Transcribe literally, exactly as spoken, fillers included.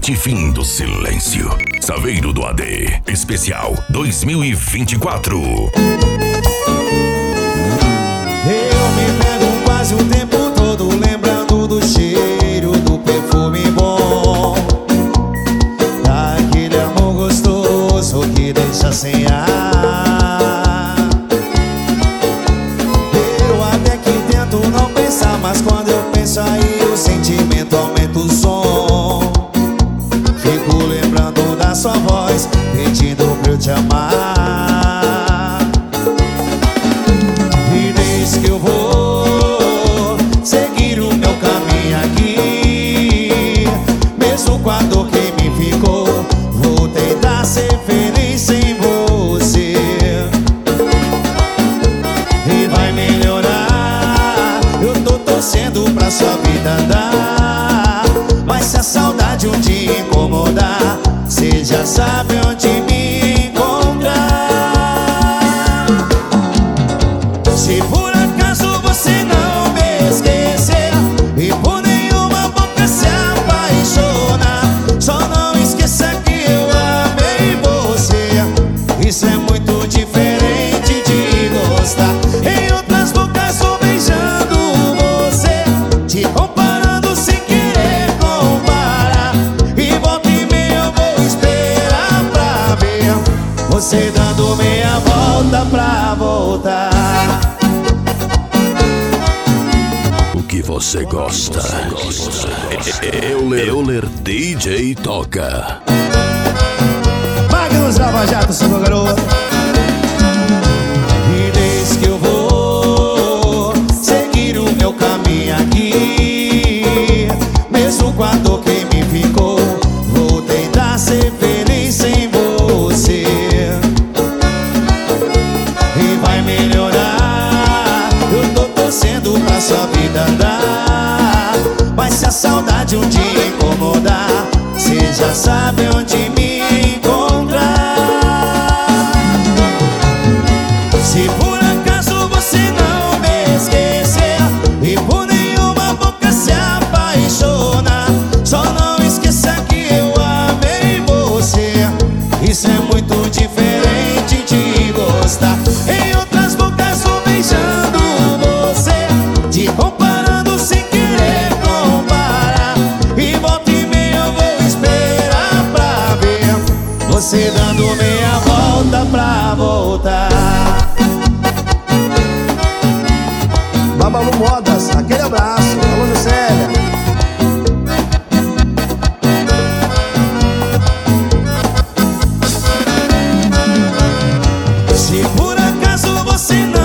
Noite Fim do Silêncio. Saveiro do A D. Especial dois mil e vinte e quatro. Eu me pego quase o tempo todo lembrando do cheiro do perfume bom, daquele amor gostoso que deixa sem ar. Eu até que tento não pensar, mas quando eu penso aí o sentimento aumenta o som. Fico lembrando da sua voz, pedindo pra eu te amar. E desde que eu vou seguir o meu caminho aqui, mesmo com a dor que me ficou, vou tentar ser feliz sem você. E vai melhorar, eu tô torcendo pra sua vida andar. Mas se a saudade um dia incomodar, cê já sabe onde me encontrar. Se por acaso você não me esquecer e por nenhuma boca se apaixonar, só não esqueça que eu amei você. Isso é muito diferente de gostar. Em outras bocas vou beijando você, te comparando sem querer comparar. E volta e meia eu vou esperar pra ver você dando meia volta pra voltar. O que você gosta? Euler, Euler D J toca. Magnus Lava Jato, seu garoto. E desde que eu vou seguir o meu caminho aqui, mesmo com a dor que me ficou, vou tentar ser feliz sem você. E vai melhorar, eu tô torcendo pra sua vida andar. Mas se a saudade um dia incomodar, cê já sabe onde me encontrar. Se por acaso você não me esquecer e por nenhuma boca se apaixonar, só não esqueça que eu amei você. Isso é muito diferente de gostar. Em outras bocas vou beijando você, te comparando sem querer comparar. E volta e meia eu vou esperar pra ver você dando meia volta pra voltar. Babalu Modas, aquele abraço, alô Juscelia. Se por acaso você não